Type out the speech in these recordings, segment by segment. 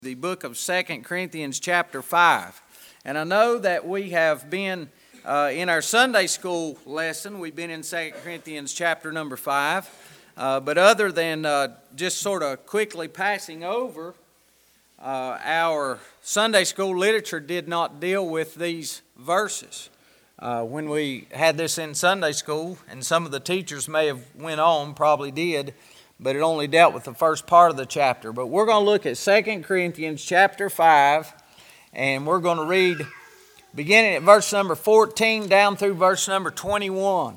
The book of 2 Corinthians chapter 5. And I know that we have been in our Sunday school lesson, we've been in 2 Corinthians chapter number 5. But other than just sort of quickly passing over, our Sunday school literature did not deal with these verses. When we had this in Sunday school, and some of the teachers may have went on, probably did, but it only dealt with the first part of the chapter. But we're going to look at 2 Corinthians chapter 5, and we're going to read beginning at verse number 14 down through verse number 21.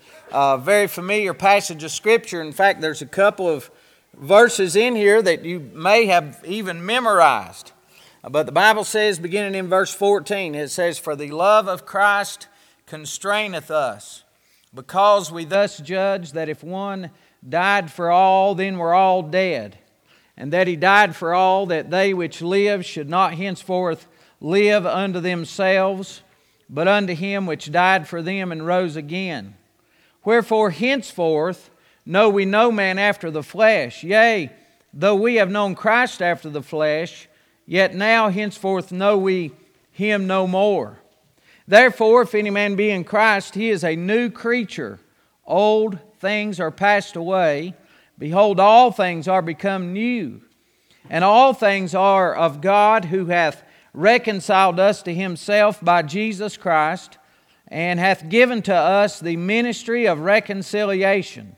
Very familiar passage of Scripture. In fact, there's a couple of verses in here that you may have even memorized. But the Bible says, beginning in verse 14, it says, "For the love of Christ constraineth us, because we thus judge that if one died for all, then we're all dead. And that he died for all, that they which live should not henceforth live unto themselves, but unto him which died for them and rose again. Wherefore henceforth know we no man after the flesh. Yea, though we have known Christ after the flesh, yet now henceforth know we him no more. Therefore, if any man be in Christ, he is a new creature. Old things are passed away. Behold, all things are become new. And all things are of God, who hath reconciled us to himself by Jesus Christ, and hath given to us the ministry of reconciliation.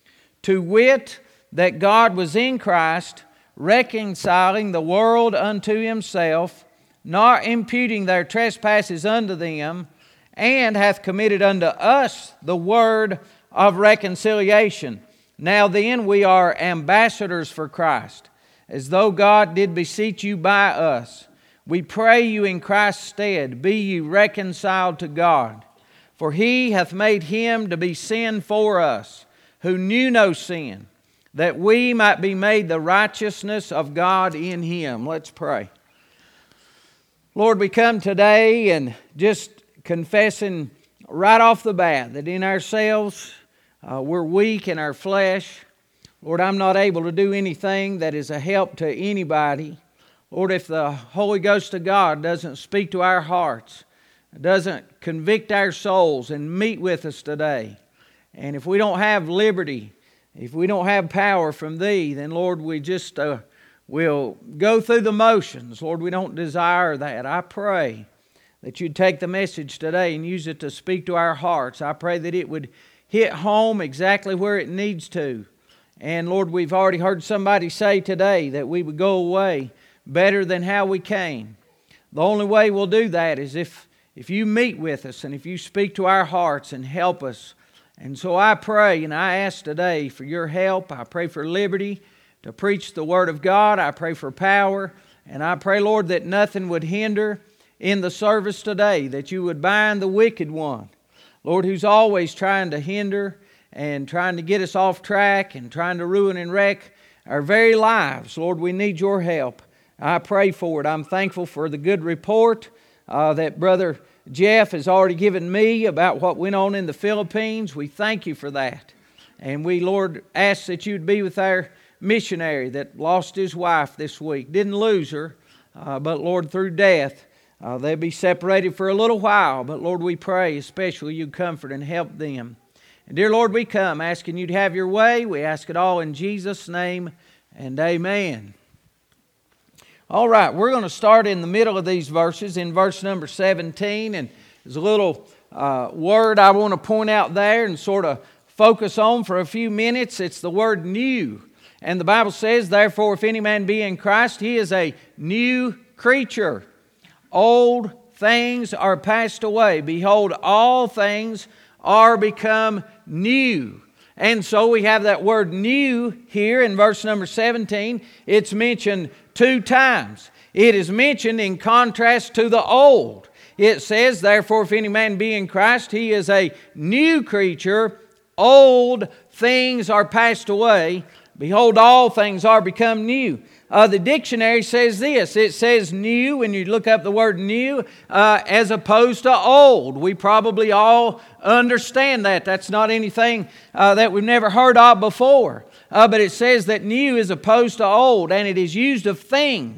To wit, that God was in Christ, reconciling the world unto himself, not imputing their trespasses unto them, and hath committed unto us the word of reconciliation. Now then, we are ambassadors for Christ, as though God did beseech you by us. We pray you in Christ's stead, be ye reconciled to God. For he hath made him to be sin for us, who knew no sin, that we might be made the righteousness of God in him." Let's pray. Lord, we come today and just confessing right off the bat that in ourselves we're weak in our flesh. Lord, I'm not able to do anything that is a help to anybody. Lord, if the Holy Ghost of God doesn't speak to our hearts, doesn't convict our souls and meet with us today, and if we don't have liberty, if we don't have power from Thee, then Lord, we just will go through the motions. Lord, we don't desire that. I pray that You'd take the message today and use it to speak to our hearts. I pray that it would hit home exactly where it needs to. And Lord, we've already heard somebody say today that we would go away better than how we came. The only way we'll do that is if You meet with us and if You speak to our hearts and help us. And so I pray and I ask today for Your help. I pray for liberty to preach the Word of God. I pray for power. And I pray, Lord, that nothing would hinder in the service today, that You would bind the wicked one, Lord, who's always trying to hinder and trying to get us off track and trying to ruin and wreck our very lives. Lord, we need Your help. I pray for it. I'm thankful for the good report that Brother Jeff has already given me about what went on in the Philippines. We thank You for that. And we, Lord, ask that You'd be with our missionary that lost his wife this week. Didn't lose her, but Lord, through death, they'll be separated for a little while. But Lord, we pray especially You comfort and help them. And dear Lord, we come asking You to have Your way. We ask it all in Jesus' name, and amen. All right, we're going to start in the middle of these verses in verse number 17. And there's a little word I want to point out there and sort of focus on for a few minutes. It's the word new. And the Bible says, "Therefore, if any man be in Christ, he is a new creature. Old things are passed away. Behold, all things are become new." And so we have that word new here in verse number 17. It's mentioned 2 times. It is mentioned in contrast to the old. It says, "Therefore, if any man be in Christ, he is a new creature. Old things are passed away. Behold, all things are become new." The dictionary says this. It says new, when you look up the word new, as opposed to old. We probably all understand that. That's not anything that we've never heard of before. But it says that new is opposed to old, and it is used of things.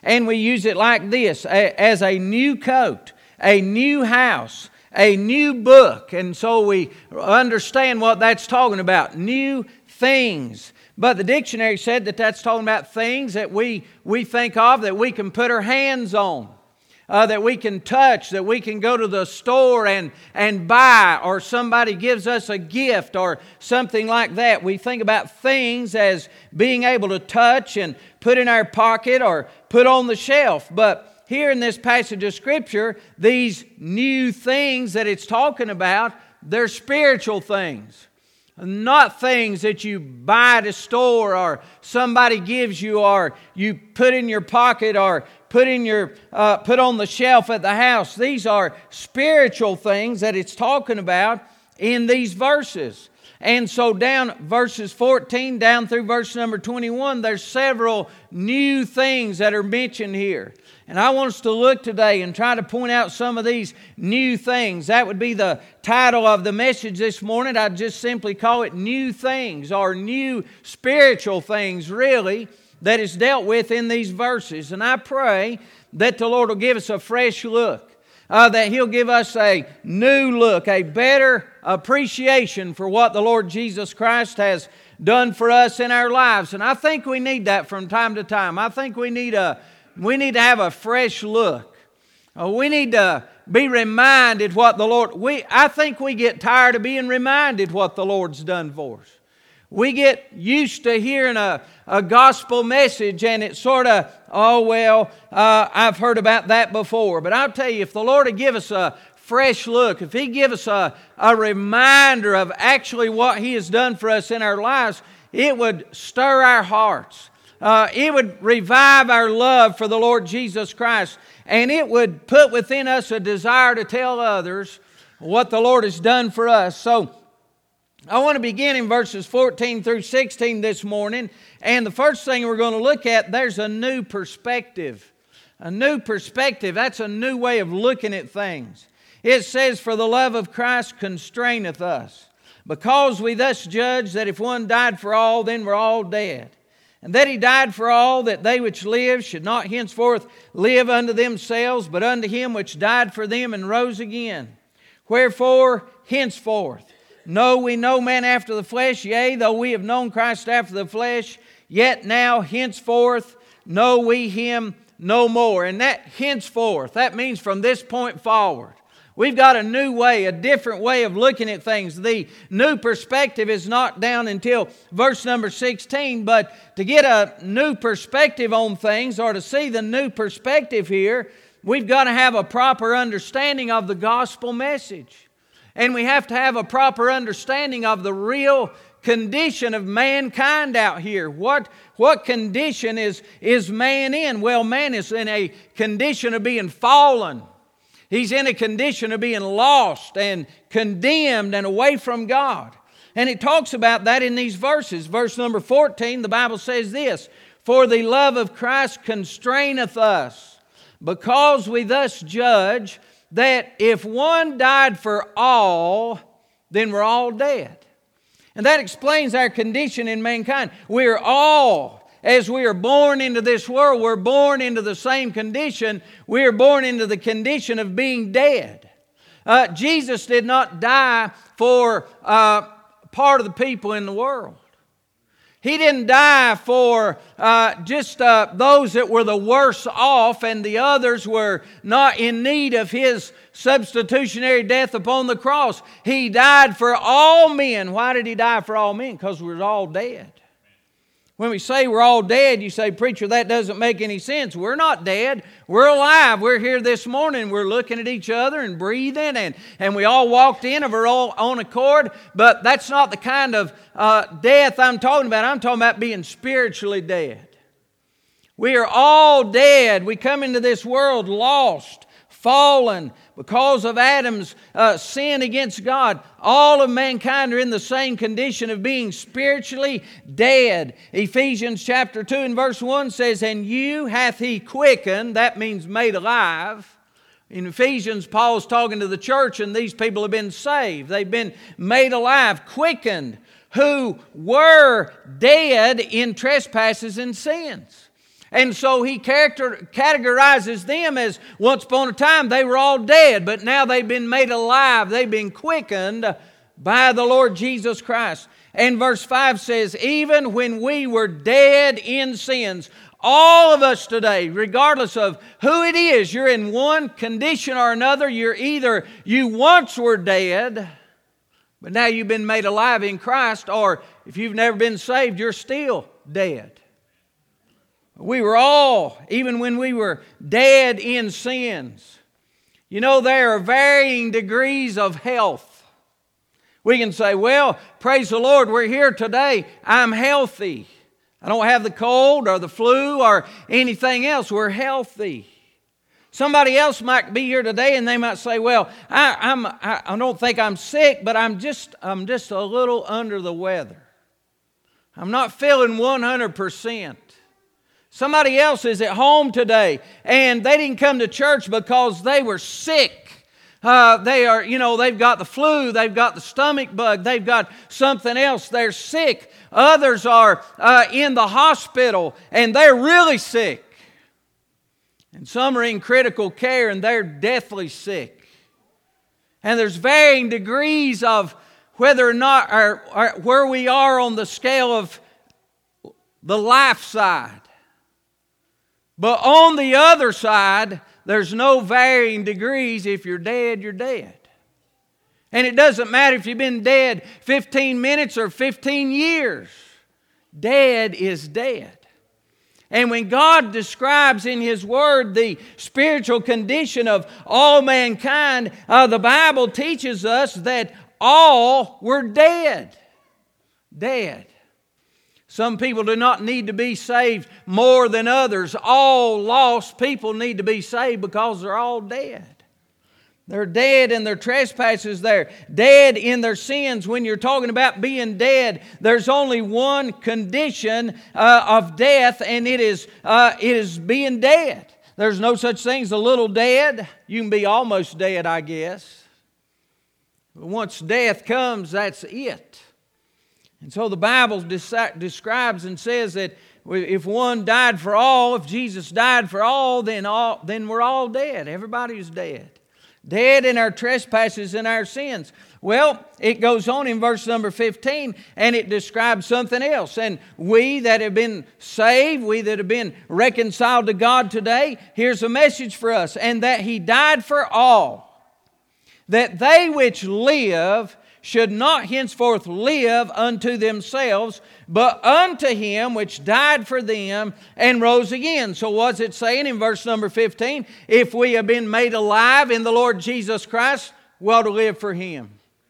and we use it like this, as a new coat, a new house, a new book. And so we understand what that's talking about, new things. But the dictionary said that that's talking about things that we think of, that we can put our hands on, that we can touch, that we can go to the store and buy, or somebody gives us a gift or something like that. We think about things as being able to touch and put in our pocket or put on the shelf. But here in this passage of Scripture, these new things that it's talking about, they're spiritual things. Not things that you buy at a store or somebody gives you or you put in your pocket or put on the shelf at the house. These are spiritual things that it's talking about in these verses. And so down verses 14 down through verse number 21, there's several new things that are mentioned here. And I want us to look today and try to point out some of these new things. That would be the title of the message this morning. I'd just simply call it New Things, or new spiritual things, really, that is dealt with in these verses. And I pray that the Lord will give us a fresh look, that He'll give us a new look, a better appreciation for what the Lord Jesus Christ has done for us in our lives. And I think we need that from time to time. I think we need to have a fresh look. We need to be reminded what the Lord... I think we get tired of being reminded what the Lord's done for us. We get used to hearing a gospel message and it's sort of, I've heard about that before. But I'll tell you, if the Lord would give us a fresh look, if He'd give us a reminder of actually what He has done for us in our lives, it would stir our hearts. It would revive our love for the Lord Jesus Christ. And it would put within us a desire to tell others what the Lord has done for us. So I want to begin in verses 14 through 16 this morning. And the first thing we're going to look at, there's a new perspective. A new perspective, that's a new way of looking at things. It says, "For the love of Christ constraineth us, because we thus judge that if one died for all, then we're all dead. And that He died for all, that they which live should not henceforth live unto themselves, but unto Him which died for them and rose again. Wherefore, henceforth, know we no man after the flesh, yea, though we have known Christ after the flesh, yet now henceforth know we Him no more." And that henceforth, that means from this point forward. We've got a new way, a different way of looking at things. The new perspective is not down until verse number 16, but to get a new perspective on things, or to see the new perspective here, we've got to have a proper understanding of the gospel message. And we have to have a proper understanding of the real condition of mankind out here. What condition is man in? Well, man is in a condition of being fallen. He's in a condition of being lost and condemned and away from God. And it talks about that in these verses. Verse number 14, the Bible says this, "For the love of Christ constraineth us, because we thus judge that if one died for all, then we're all dead." And that explains our condition in mankind. We're all, as we are born into this world, we're born into the same condition. We are born into the condition of being dead. Jesus did not die for part of the people in the world. He didn't die for just those that were the worse off, and the others were not in need of His substitutionary death upon the cross. He died for all men. Why did He die for all men? Because we're all dead. When we say we're all dead, you say, "Preacher, that doesn't make any sense." We're not dead. We're alive. We're here this morning. We're looking at each other and breathing, and we all walked in of our own accord. But that's not the kind of death I'm talking about. I'm talking about being spiritually dead. We are all dead. We come into this world lost, fallen, because of Adam's sin against God. All of mankind are in the same condition of being spiritually dead. Ephesians chapter 2 and verse 1 says, "And you hath He quickened," that means made alive. In Ephesians, Paul's talking to the church, and these people have been saved. They've been made alive, quickened, who were dead in trespasses and sins. And so he categorizes them as once upon a time they were all dead, but now they've been made alive. They've been quickened by the Lord Jesus Christ. And verse 5 says, even when we were dead in sins, all of us today, regardless of who it is, you're in one condition or another. You're either you once were dead, but now you've been made alive in Christ, or if you've never been saved, you're still dead. We were all, even when we were dead in sins. You know, there are varying degrees of health. We can say, well, praise the Lord, we're here today. I'm healthy. I don't have the cold or the flu or anything else. We're healthy. Somebody else might be here today and they might say, well, I don't think I'm sick, but I'm just a little under the weather. I'm not feeling 100%. Somebody else is at home today and they didn't come to church because they were sick. They've got the flu, they've got the stomach bug, they've got something else. They're sick. Others are in the hospital and they're really sick. And some are in critical care and they're deathly sick. And there's varying degrees of whether or not or where we are on the scale of the life side. But on the other side, there's no varying degrees. If you're dead, you're dead. And it doesn't matter if you've been dead 15 minutes or 15 years. Dead is dead. And when God describes in His Word the spiritual condition of all mankind, the Bible teaches us that all were dead. Dead. Some people do not need to be saved more than others. All lost people need to be saved because they're all dead. They're dead in their trespasses. They're dead in their sins. When you're talking about being dead, there's only one condition of death, and it is being dead. There's no such thing as a little dead. You can be almost dead, I guess. But once death comes, that's it. And so the Bible describes and says that if one died for all, if Jesus died for all, then we're all dead. Everybody's dead. Dead in our trespasses and our sins. Well, it goes on in verse number 15, and it describes something else. And we that have been saved, we that have been reconciled to God today, here's a message for us. And that He died for all, that they which live should not henceforth live unto themselves, but unto Him which died for them and rose again. So what's it saying in verse number 15? If we have been made alive in the Lord Jesus Christ, we ought to live for Him.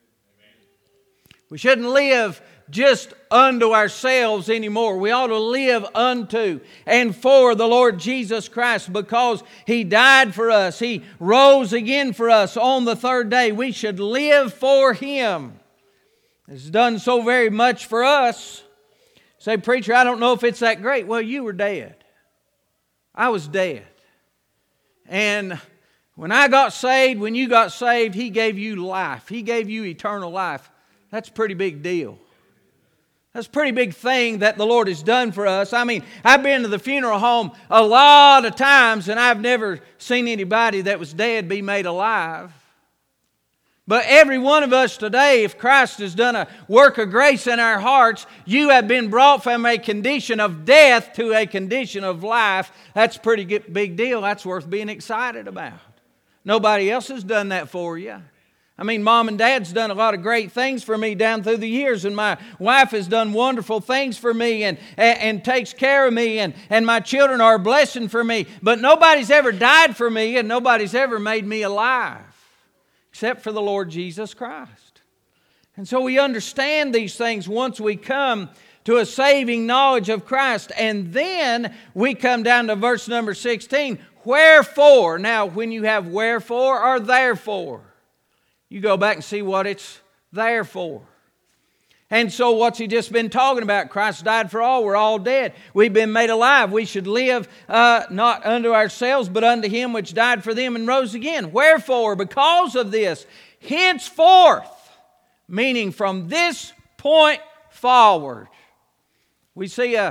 We shouldn't live just unto ourselves anymore. We ought to live unto and for the Lord Jesus Christ, because He died for us. He rose again for us on the third day. We should live for Him. He's done so very much for us. Say, preacher, I don't know if it's that great. Well, you were dead. I was dead. And when I got saved, when you got saved, He gave you life. He gave you eternal life. That's a pretty big deal. That's a pretty big thing that the Lord has done for us. I mean, I've been to the funeral home a lot of times, and I've never seen anybody that was dead be made alive. But every one of us today, if Christ has done a work of grace in our hearts, you have been brought from a condition of death to a condition of life. That's a pretty big deal. That's worth being excited about. Nobody else has done that for you. I mean, Mom and Dad's done a lot of great things for me down through the years, and my wife has done wonderful things for me and takes care of me, and my children are a blessing for me. But nobody's ever died for me, and nobody's ever made me alive, except for the Lord Jesus Christ. And so we understand these things once we come to a saving knowledge of Christ. And then we come down to verse number 16. Wherefore, now when you have wherefore or therefore, you go back and see what it's there for. And so what's he just been talking about? Christ died for all. We're all dead. We've been made alive. We should live not unto ourselves, but unto Him which died for them and rose again. Wherefore, because of this, henceforth, meaning from this point forward, we see a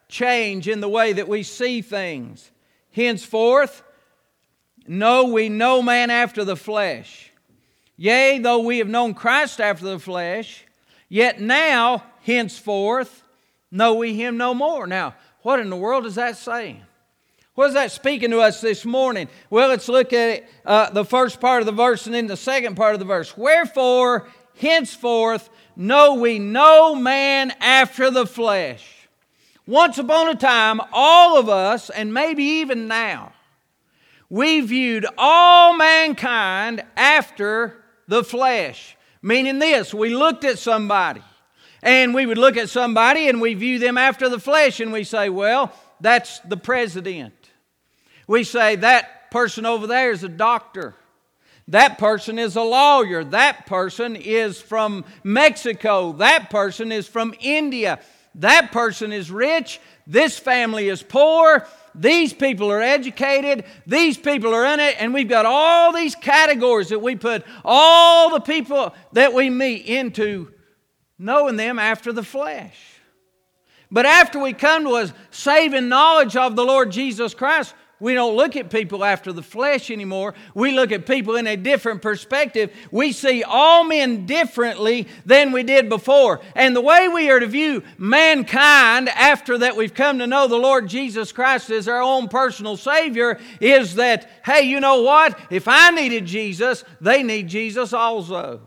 change in the way that we see things. Henceforth, know we no man after the flesh. Yea, though we have known Christ after the flesh, yet now, henceforth, know we Him no more. Now, what in the world is that saying? What is that speaking to us this morning? Well, let's look at the first part of the verse and then the second part of the verse. Wherefore, henceforth, know we no man after the flesh. Once upon a time, all of us, and maybe even now, we viewed all mankind after the flesh. Meaning this, we looked at somebody, and we would look at somebody and we view them after the flesh, and we say, well, that's the president. We say that person over there is a doctor. That person is a lawyer. That person is from Mexico. That person is from India. That person is rich. This family is poor. These people are educated. These people are in it. And we've got all these categories that we put all the people that we meet into, knowing them after the flesh. But after we come to a saving knowledge of the Lord Jesus Christ, we don't look at people after the flesh anymore. We look at people in a different perspective. We see all men differently than we did before. And the way we are to view mankind after that we've come to know the Lord Jesus Christ as our own personal Savior is that, hey, you know what? If I needed Jesus, they need Jesus also.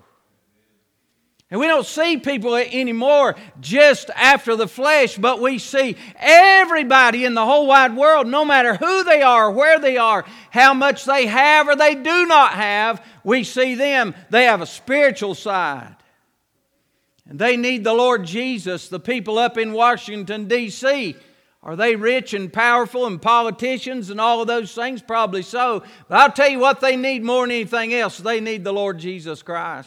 And we don't see people anymore just after the flesh, but we see everybody in the whole wide world, no matter who they are, where they are, how much they have or they do not have, we see them. They have a spiritual side. And they need the Lord Jesus. The people up in Washington, D.C., are they rich and powerful and politicians and all of those things? Probably so. But I'll tell you what they need more than anything else. They need the Lord Jesus Christ.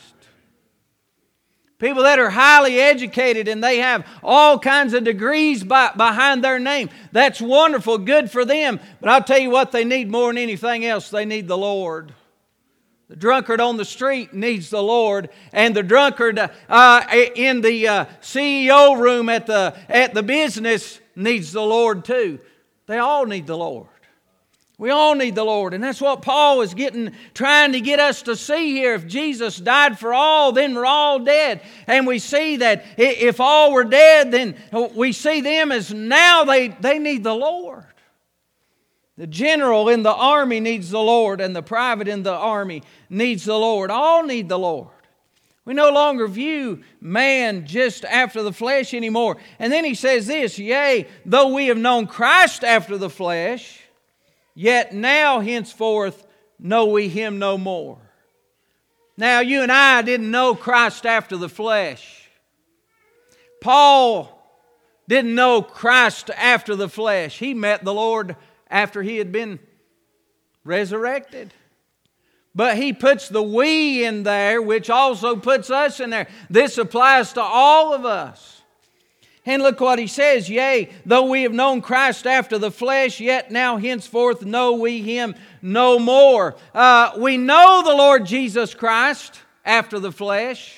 People that are highly educated and they have all kinds of degrees behind their name. That's wonderful, good for them. But I'll tell you what they need more than anything else. They need the Lord. The drunkard on the street needs the Lord. And the drunkard in the CEO room at the business needs the Lord too. They all need the Lord. We all need the Lord, and that's what Paul is trying to get us to see here. If Jesus died for all, then we're all dead. And we see that if all were dead, then we see them as now they need the Lord. The general in the army needs the Lord, and the private in the army needs the Lord. All need the Lord. We no longer view man just after the flesh anymore. And then he says this, yea, though we have known Christ after the flesh, yet now henceforth know we Him no more. Now you and I didn't know Christ after the flesh. Paul didn't know Christ after the flesh. He met the Lord after He had been resurrected. But he puts the we in there, which also puts us in there. This applies to all of us. And look what he says, yea, though we have known Christ after the flesh, yet now henceforth know we Him no more. We know the Lord Jesus Christ after the flesh.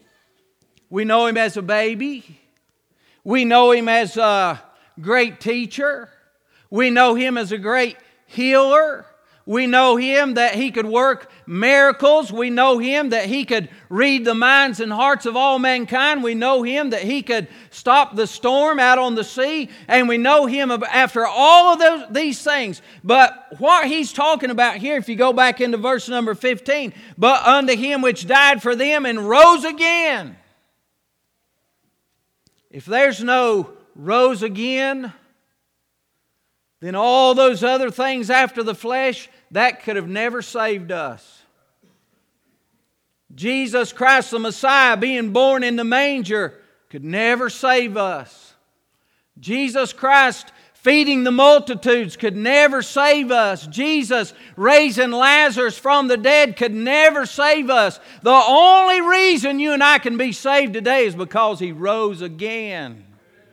We know Him as a baby. We know Him as a great teacher. We know Him as a great healer. We know Him that He could work miracles. We know Him that He could read the minds and hearts of all mankind. We know Him that He could stop the storm out on the sea. And we know Him after all of these things. But what He's talking about here, if you go back into verse number 15, but unto Him which died for them and rose again. If there's no rose again, then all those other things after the flesh, that could have never saved us. Jesus Christ the Messiah being born in the manger could never save us. Jesus Christ feeding the multitudes could never save us. Jesus raising Lazarus from the dead could never save us. The only reason you and I can be saved today is because He rose again.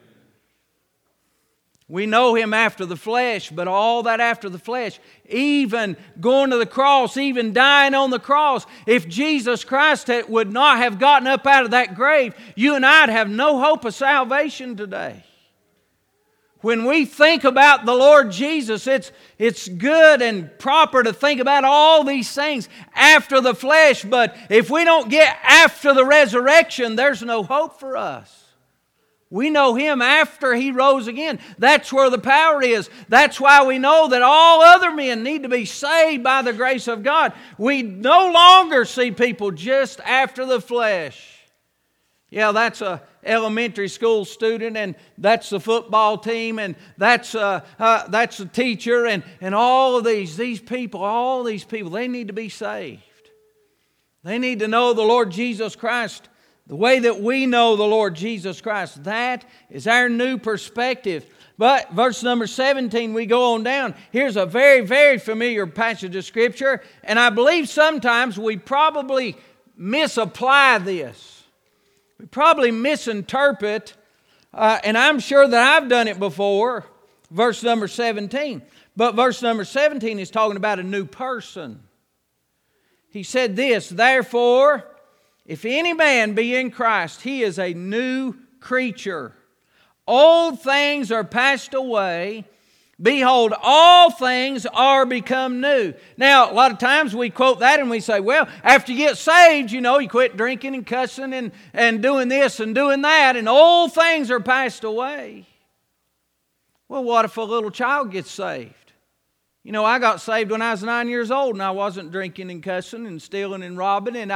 We know Him after the flesh, but all that after the flesh, even going to the cross, even dying on the cross, if Jesus Christ would not have gotten up out of that grave, you and I'd have no hope of salvation today. When we think about the Lord Jesus, it's good and proper to think about all these things after the flesh. But if we don't get after the resurrection, there's no hope for us. We know Him after He rose again. That's where the power is. That's why we know that all other men need to be saved by the grace of God. We no longer see people just after the flesh. Yeah, that's a elementary school student, and that's the football team, and that's the teacher, and all of these people, they need to be saved. They need to know the Lord Jesus Christ the way that we know the Lord Jesus Christ. That is our new perspective. But verse number 17, we go on down. Here's a very, very familiar passage of Scripture, and I believe sometimes we probably misapply this. We probably misinterpret, and I'm sure that I've done it before, verse number 17. But verse number 17 is talking about a new person. He said this, therefore, if any man be in Christ, he is a new creature. Old things are passed away. Behold, all things are become new. Now, a lot of times we quote that and we say, well, after you get saved, you quit drinking and cussing and doing this and doing that, and old things are passed away. Well, what if a little child gets saved? I got saved when I was 9 years old, and I wasn't drinking and cussing and stealing and robbing, and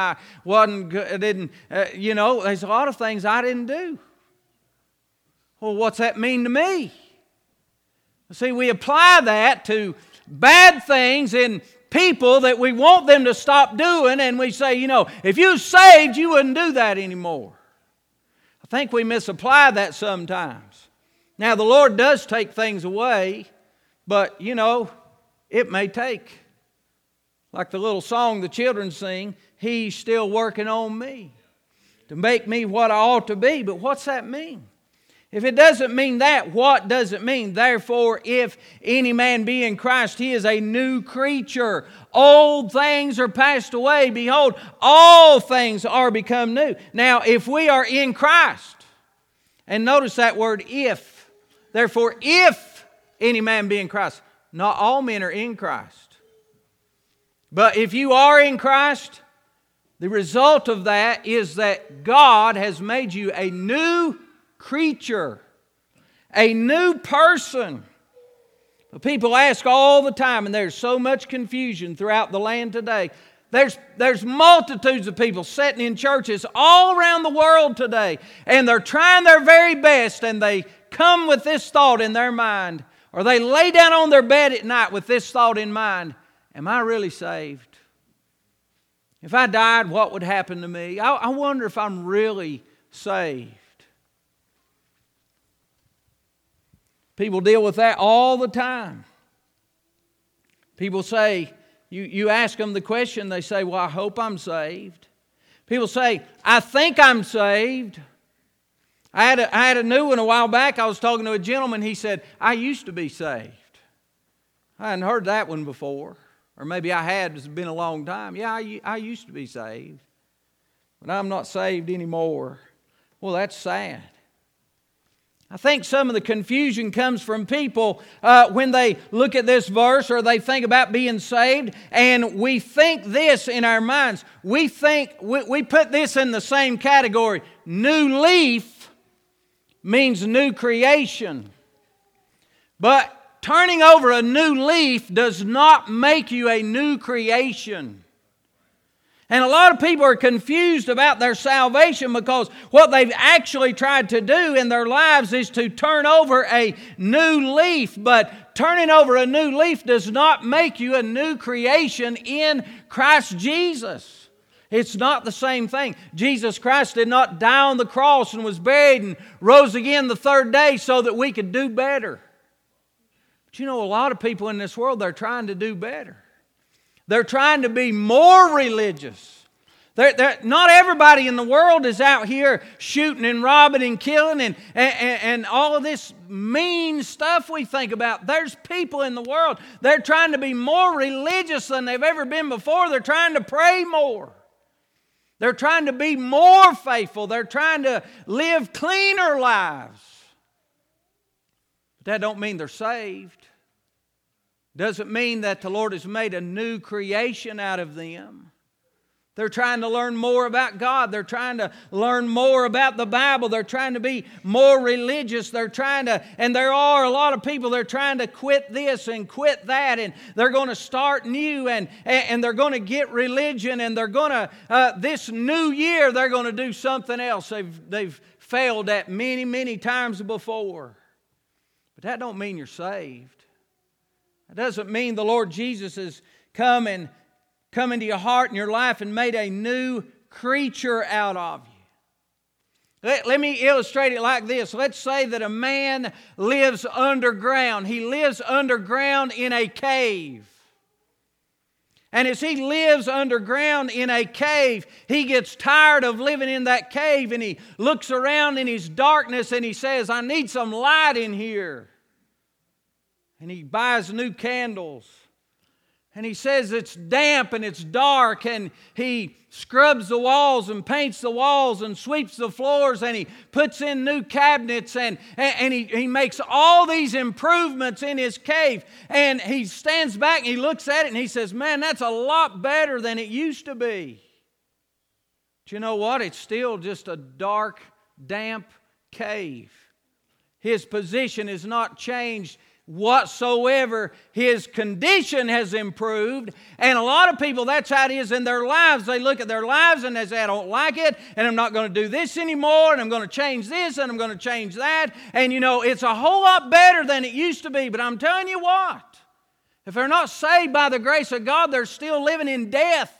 there's a lot of things I didn't do. Well, what's that mean to me? See, we apply that to bad things in people that we want them to stop doing, and we say, if you were saved, you wouldn't do that anymore. I think we misapply that sometimes. Now, the Lord does take things away, but, it may take. Like the little song the children sing, He's still working on me to make me what I ought to be. But what's that mean? If it doesn't mean that, what does it mean? Therefore, if any man be in Christ, he is a new creature. Old things are passed away. Behold, all things are become new. Now, if we are in Christ, and notice that word if. Therefore, if any man be in Christ. Not all men are in Christ. But if you are in Christ, the result of that is that God has made you a new creature, a new person. People ask all the time, and there's so much confusion throughout the land today. There's multitudes of people sitting in churches all around the world today, and they're trying their very best, and they come with this thought in their mind, or they lay down on their bed at night with this thought in mind, am I really saved? If I died, what would happen to me? I wonder if I'm really saved. People deal with that all the time. People say, you ask them the question, they say, well, I hope I'm saved. People say, I think I'm saved. I had a new one a while back. I was talking to a gentleman. He said, I used to be saved. I hadn't heard that one before. Or maybe I had. It's been a long time. Yeah, I used to be saved. But I'm not saved anymore. Well, that's sad. I think some of the confusion comes from people when they look at this verse or they think about being saved, and we think this in our minds. We put this in the same category. New leaf means new creation. But turning over a new leaf does not make you a new creation. And a lot of people are confused about their salvation because what they've actually tried to do in their lives is to turn over a new leaf. But turning over a new leaf does not make you a new creation in Christ Jesus. It's not the same thing. Jesus Christ did not die on the cross and was buried and rose again the third day so that we could do better. But a lot of people in this world, they're trying to do better. They're trying to be more religious. Not everybody in the world is out here shooting and robbing and killing and all of this mean stuff we think about. There's people in the world, they're trying to be more religious than they've ever been before. They're trying to pray more. They're trying to be more faithful. They're trying to live cleaner lives. But that don't mean they're saved. Doesn't mean that the Lord has made a new creation out of them. They're trying to learn more about God. They're trying to learn more about the Bible. They're trying to be more religious. And there are a lot of people, they're trying to quit this and quit that, and they're going to start new, and they're going to get religion, and they're going to, this new year, they're going to do something else they've failed at many, many times before. But that don't mean you're saved. That doesn't mean the Lord Jesus has come into your heart and your life and made a new creature out of you. Let me illustrate it like this. Let's say that a man lives underground. He lives underground in a cave. And as he lives underground in a cave, he gets tired of living in that cave, and he looks around in his darkness and he says, I need some light in here. And he buys new candles. And he says it's damp and it's dark, and he scrubs the walls and paints the walls and sweeps the floors, and he puts in new cabinets, and he makes all these improvements in his cave. And he stands back and he looks at it and he says, man, that's a lot better than it used to be. But you know what? It's still just a dark, damp cave. His position is not changed whatsoever. His condition has improved. And a lot of people, that's how it is in their lives. They look at their lives and they say, I don't like it, and I'm not going to do this anymore, and I'm going to change this, and I'm going to change that. And you know, it's a whole lot better than it used to be. But I'm telling you what, if they're not saved by the grace of God, they're still living in death.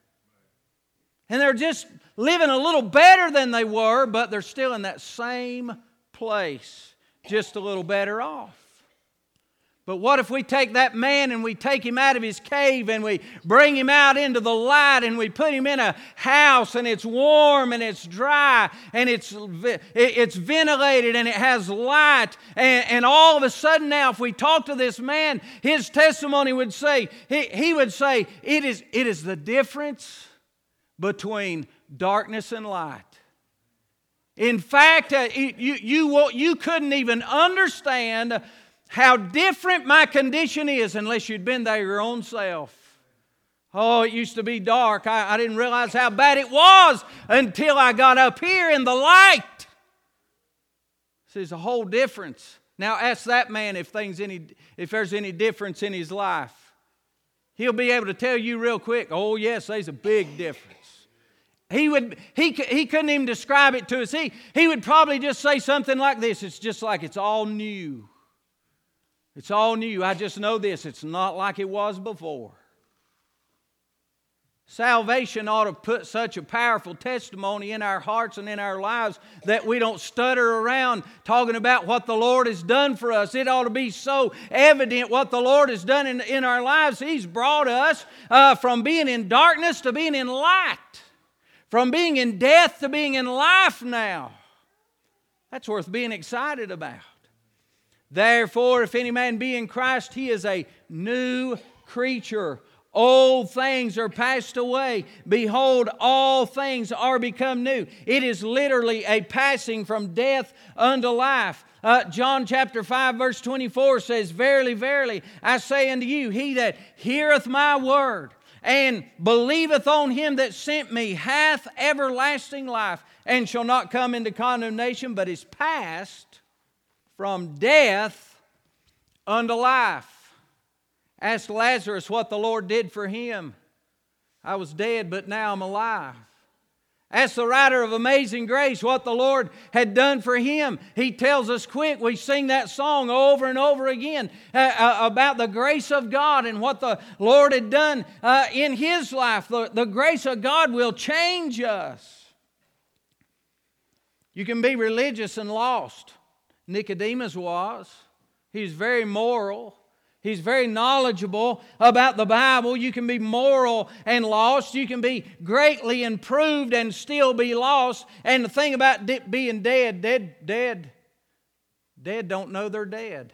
And they're just living a little better than they were, but they're still in that same place, just a little better off. But what if we take that man and we take him out of his cave and we bring him out into the light, and we put him in a house, and it's warm and it's dry and it's ventilated and it has light, and all of a sudden now, if we talk to this man, his testimony would say, he would say, it is the difference between darkness and light. In fact, you couldn't even understand how different my condition is unless you'd been there your own self. Oh, it used to be dark. I didn't realize how bad it was until I got up here in the light. There's a whole difference. Now ask that man if there's any difference in his life. He'll be able to tell you real quick, oh yes, there's a big difference. He couldn't even describe it to us. He would probably just say something like this: it's just like it's all new. It's all new. I just know this. It's not like it was before. Salvation ought to put such a powerful testimony in our hearts and in our lives that we don't stutter around talking about what the Lord has done for us. It ought to be so evident what the Lord has done in our lives. He's brought us from being in darkness to being in light. From being in death to being in life now. That's worth being excited about. Therefore, if any man be in Christ, he is a new creature. Old things are passed away. Behold, all things are become new. It is literally a passing from death unto life. John chapter 5 verse 24 says, Verily, verily, I say unto you, he that heareth my word and believeth on him that sent me hath everlasting life, and shall not come into condemnation, but is passed from death unto life. Ask Lazarus what the Lord did for him. I was dead, but now I'm alive. Ask the writer of Amazing Grace what the Lord had done for him. He tells us quick. We sing that song over and over again about the grace of God and what the Lord had done in his life. The grace of God will change us. You can be religious and lost. Nicodemus was. He's very moral. He's very knowledgeable about the Bible. You can be moral and lost. You can be greatly improved and still be lost. And the thing about being dead don't know they're dead.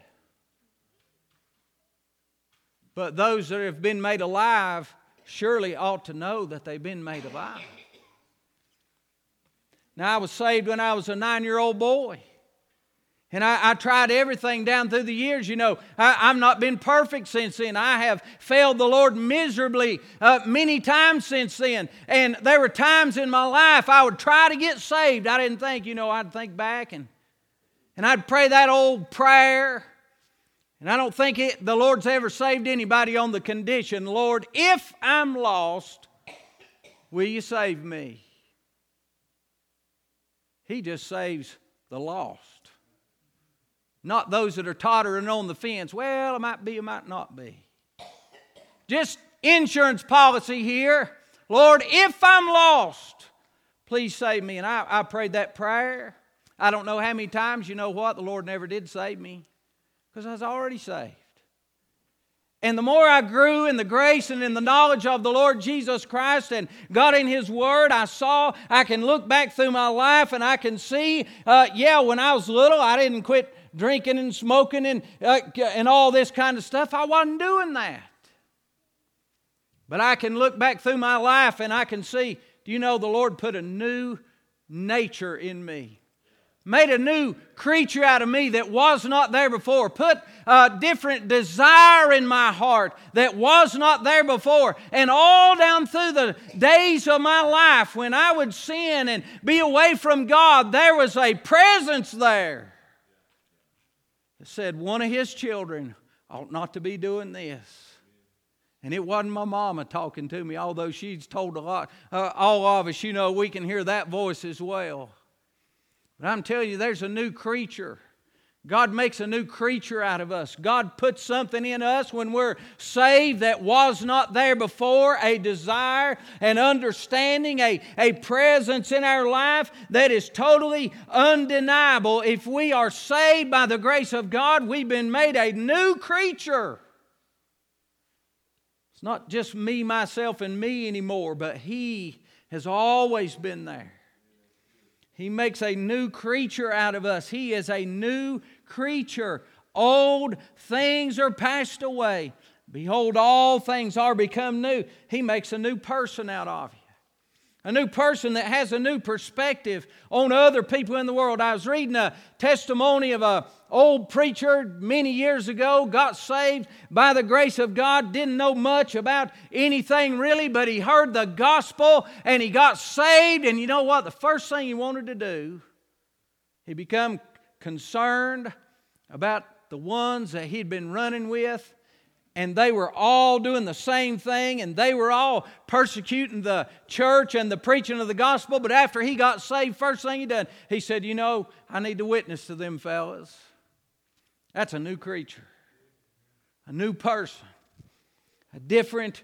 But those that have been made alive surely ought to know that they've been made alive. Now, I was saved when I was a 9-year-old boy. And I tried everything down through the years. You know, I've not been perfect since then. I have failed the Lord miserably many times since then. And there were times in my life I would try to get saved. I didn't think, I'd think back and I'd pray that old prayer. And I don't think the Lord's ever saved anybody on the condition, Lord, if I'm lost, will you save me? He just saves the lost. Not those that are tottering on the fence. Well, it might be, it might not be. Just insurance policy here. Lord, if I'm lost, please save me. And I prayed that prayer. I don't know how many times. You know what? The Lord never did save me because I was already saved. And the more I grew in the grace and in the knowledge of the Lord Jesus Christ and got in His Word, I can look back through my life and I can see, when I was little, I didn't quit drinking and smoking and all this kind of stuff. I wasn't doing that. But I can look back through my life and I can see, the Lord put a new nature in me. Made a new creature out of me that was not there before. Put a different desire in my heart that was not there before. And all down through the days of my life when I would sin and be away from God, there was a presence there that said one of His children ought not to be doing this. And it wasn't my mama talking to me, although she's told a lot. All of us, we can hear that voice as well. But I'm telling you, there's a new creature. God makes a new creature out of us. God puts something in us when we're saved that was not there before, a desire, an understanding, a presence in our life that is totally undeniable. If we are saved by the grace of God, we've been made a new creature. It's not just me, myself, and me anymore, but He has always been there. He makes a new creature out of us. He is a new creature. Old things are passed away. Behold, all things are become new. He makes a new person out of you. A new person that has a new perspective on other people in the world. I was reading a testimony of an old preacher many years ago, got saved by the grace of God, didn't know much about anything really, but he heard the gospel and he got saved. And you know what? The first thing he wanted to do, he became concerned about the ones that he'd been running with. And they were all doing the same thing, and they were all persecuting the church and the preaching of the gospel. But after he got saved, first thing he done, he said, I need to witness to them fellas. That's a new creature, a new person, a different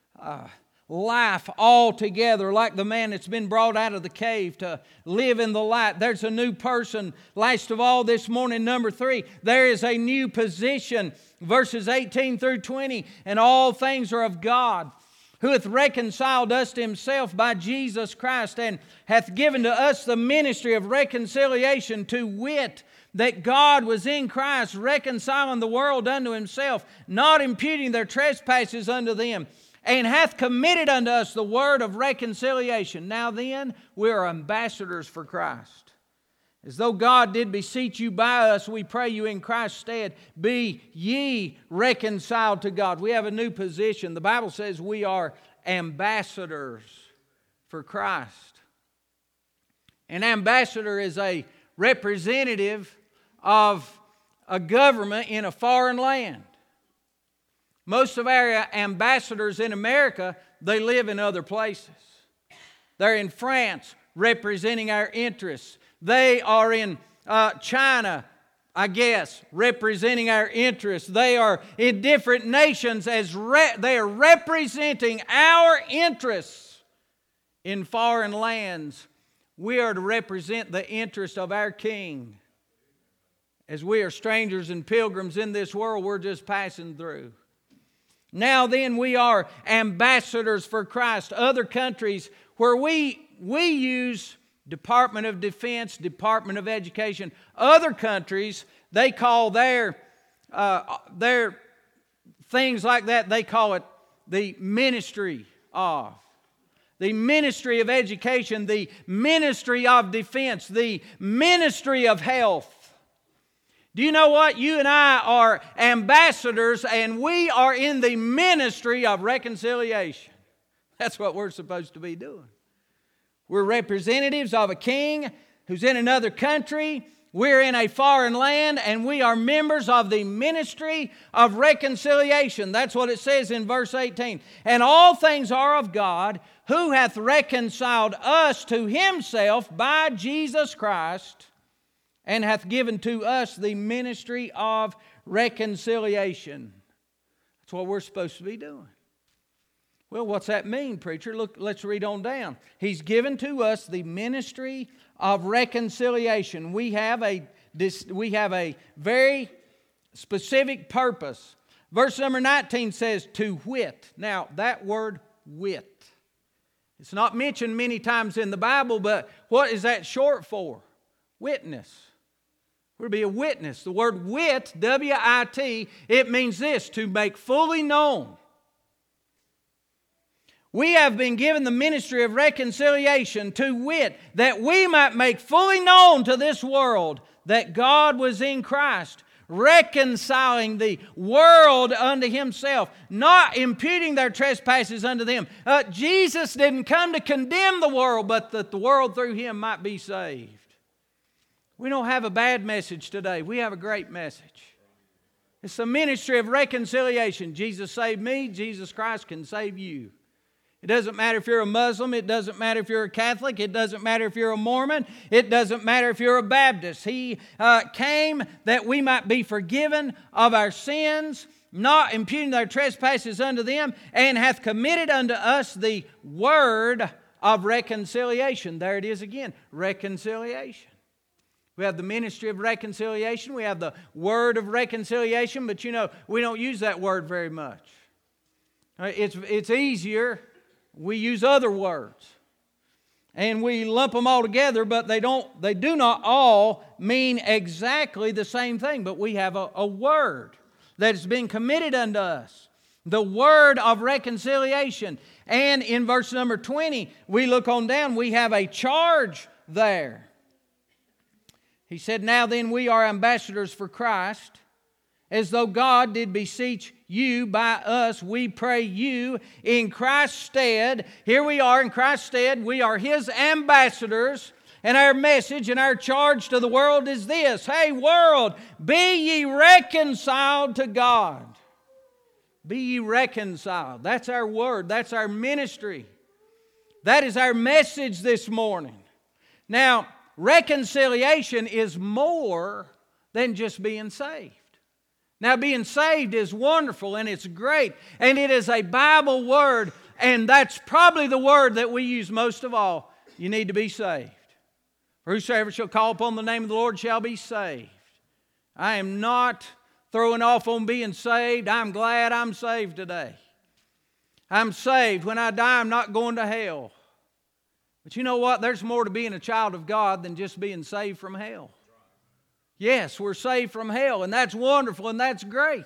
life altogether, like the man that's been brought out of the cave to live in the light. There's a new person. Last of all, this morning, number 3, there is a new position. Verses 18 through 20, and all things are of God, who hath reconciled us to Himself by Jesus Christ, and hath given to us the ministry of reconciliation, to wit, that God was in Christ reconciling the world unto Himself, not imputing their trespasses unto them, and hath committed unto us the word of reconciliation. Now then, we are ambassadors for Christ. As though God did beseech you by us, we pray you in Christ's stead, be ye reconciled to God. We have a new position. The Bible says we are ambassadors for Christ. An ambassador is a representative of a government in a foreign land. Most of our ambassadors in America, they live in other places. They're in France representing our interests. They are in China, I guess, representing our interests. They are in different nations as they are representing our interests in foreign lands. We are to represent the interest of our King. As we are strangers and pilgrims in this world, we're just passing through. Now then, we are ambassadors for Christ. Other countries where we use Department of Defense, Department of Education. Other countries, they call their things like that, they call it the ministry of. The ministry of education, the ministry of defense, the ministry of health. Do you know what? You and I are ambassadors, and we are in the ministry of reconciliation. That's what we're supposed to be doing. We're representatives of a king who's in another country. We're in a foreign land, and we are members of the ministry of reconciliation. That's what it says in verse 18. And all things are of God, who hath reconciled us to Himself by Jesus Christ, and hath given to us the ministry of reconciliation. That's what we're supposed to be doing. Well, what's that mean, preacher? Look, let's read on down. He's given to us the ministry of reconciliation. We have a very specific purpose. Verse number 19 says, to wit. Now, that word wit, it's not mentioned many times in the Bible, but what is that short for? Witness. We're to be a witness. The word wit, W-I-T, it means this, to make fully known. We have been given the ministry of reconciliation, to wit, that we might make fully known to this world that God was in Christ, reconciling the world unto Himself, not imputing their trespasses unto them. Jesus didn't come to condemn the world, but that the world through Him might be saved. We don't have a bad message today. We have a great message. It's the ministry of reconciliation. Jesus saved me. Jesus Christ can save you. It doesn't matter if you're a Muslim. It doesn't matter if you're a Catholic. It doesn't matter if you're a Mormon. It doesn't matter if you're a Baptist. He came that we might be forgiven of our sins, not imputing their trespasses unto them, and hath committed unto us the word of reconciliation. There it is again, reconciliation. We have the ministry of reconciliation. We have the word of reconciliation, but you know, we don't use that word very much. It's easier. We use other words. And we lump them all together, but they do not all mean exactly the same thing. But we have a word that has been committed unto us. The word of reconciliation. And in verse number 20, we look on down, we have a charge there. He said, now then we are ambassadors for Christ, as though God did beseech you by us, we pray you in Christ's stead. Here we are in Christ's stead. We are His ambassadors. And our message and our charge to the world is this. Hey world, be ye reconciled to God. Be ye reconciled. That's our word. That's our ministry. That is our message this morning. Now, reconciliation is more than just being saved. Now, being saved is wonderful and it's great, and it is a Bible word, and that's probably the word that we use most of all. You need to be saved. For whosoever shall call upon the name of the Lord shall be saved. I am not throwing off on being saved. I'm glad I'm saved today. I'm saved. When I die, I'm not going to hell. But you know what? There's more to being a child of God than just being saved from hell. Yes, we're saved from hell, and that's wonderful, and that's great.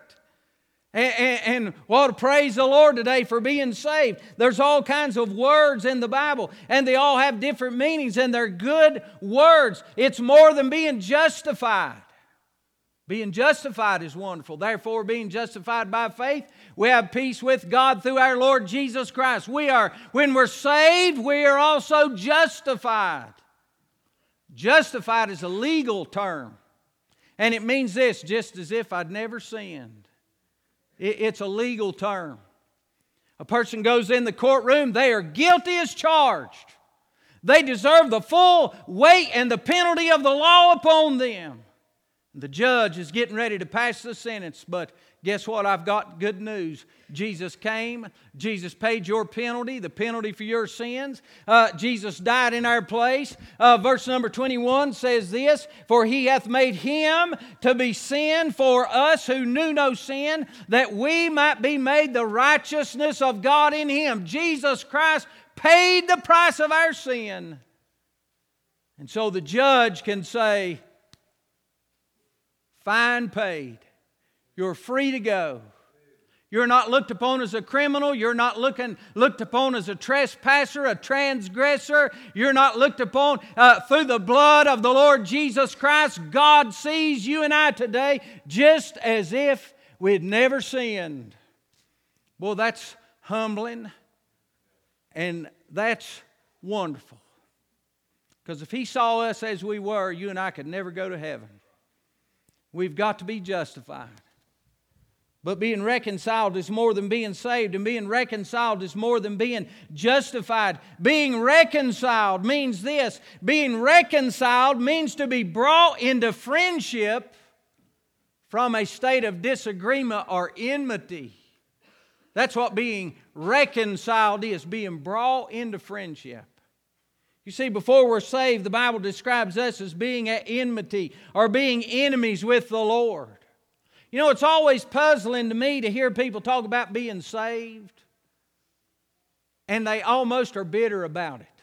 And we ought to praise the Lord today for being saved. There's all kinds of words in the Bible, and they all have different meanings, and they're good words. It's more than being justified. Being justified is wonderful. Therefore, being justified by faith, we have peace with God through our Lord Jesus Christ. When we're saved, we are also justified. Justified is a legal term. And it means this, just as if I'd never sinned. It's a legal term. A person goes in the courtroom, they are guilty as charged. They deserve the full weight and the penalty of the law upon them. The judge is getting ready to pass the sentence, but guess what? I've got good news. Jesus came. Jesus paid your penalty, the penalty for your sins. Jesus died in our place. Verse number 21 says this, for He hath made Him to be sin for us who knew no sin, that we might be made the righteousness of God in Him. Jesus Christ paid the price of our sin. And so the judge can say, fine paid. You're free to go. You're not looked upon as a criminal. You're not looked upon as a trespasser, a transgressor. You're not looked upon through the blood of the Lord Jesus Christ. God sees you and I today just as if we had never sinned. Well, that's humbling and that's wonderful. Because if He saw us as we were, you and I could never go to heaven. We've got to be justified. But being reconciled is more than being saved, and being reconciled is more than being justified. Being reconciled means this. Being reconciled means to be brought into friendship from a state of disagreement or enmity. That's what being reconciled is, being brought into friendship. You see, before we're saved, the Bible describes us as being at enmity or being enemies with the Lord. You know, it's always puzzling to me to hear people talk about being saved, and they almost are bitter about it.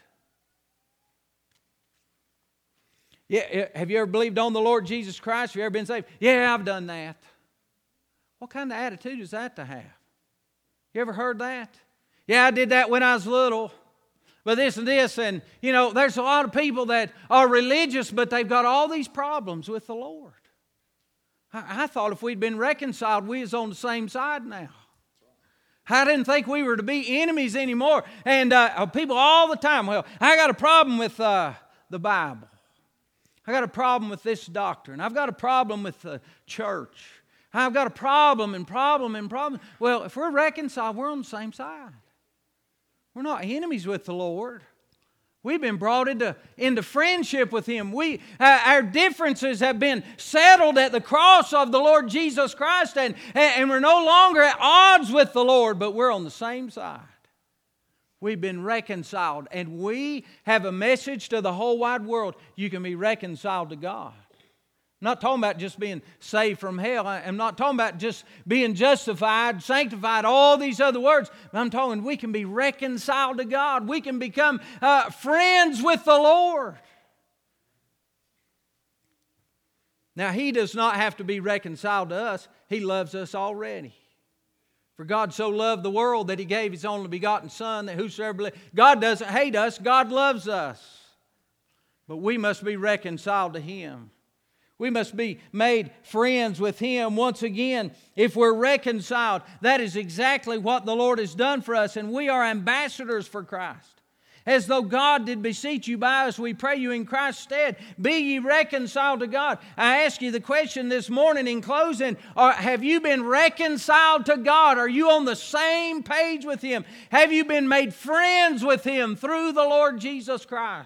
Yeah, have you ever believed on the Lord Jesus Christ? Have you ever been saved? Yeah, I've done that. What kind of attitude is that to have? You ever heard that? Yeah, I did that when I was little. But this and this, and you know, there's a lot of people that are religious, but they've got all these problems with the Lord. I thought if we'd been reconciled, we was on the same side now. I didn't think we were to be enemies anymore. And people all the time, well, I got a problem with the Bible. I got a problem with this doctrine. I've got a problem with the church. I've got a problem and problem and problem. Well, if we're reconciled, we're on the same side. We're not enemies with the Lord. We've been brought into friendship with Him. Our differences have been settled at the cross of the Lord Jesus Christ, and we're no longer at odds with the Lord, but we're on the same side. We've been reconciled, and we have a message to the whole wide world. You can be reconciled to God. I'm not talking about just being saved from hell. I'm not talking about just being justified, sanctified, all these other words. I'm talking we can be reconciled to God. We can become friends with the Lord. Now, He does not have to be reconciled to us. He loves us already. For God so loved the world that He gave His only begotten Son, that whosoever believes. God doesn't hate us. God loves us. But we must be reconciled to Him. We must be made friends with Him. Once again, if we're reconciled, that is exactly what the Lord has done for us, and we are ambassadors for Christ. As though God did beseech you by us, we pray you in Christ's stead, be ye reconciled to God. I ask you the question this morning in closing, have you been reconciled to God? Are you on the same page with Him? Have you been made friends with Him through the Lord Jesus Christ?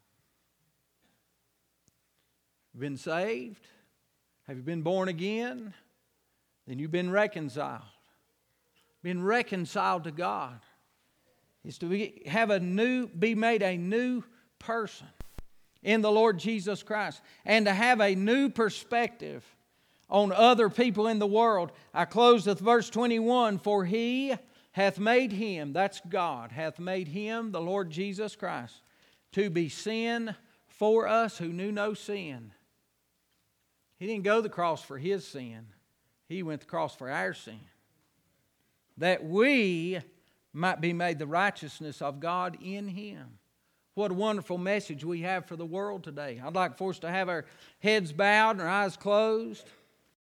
Been saved? Have you been born again? Then you've been reconciled. Been reconciled to God. It's to be made a new person in the Lord Jesus Christ, and to have a new perspective on other people in the world. I close with verse 21. For He hath made Him, that's God, hath made Him, the Lord Jesus Christ, to be sin for us who knew no sin. He didn't go to the cross for His sin. He went to the cross for our sin. That we might be made the righteousness of God in Him. What a wonderful message we have for the world today. I'd like for us to have our heads bowed and our eyes closed.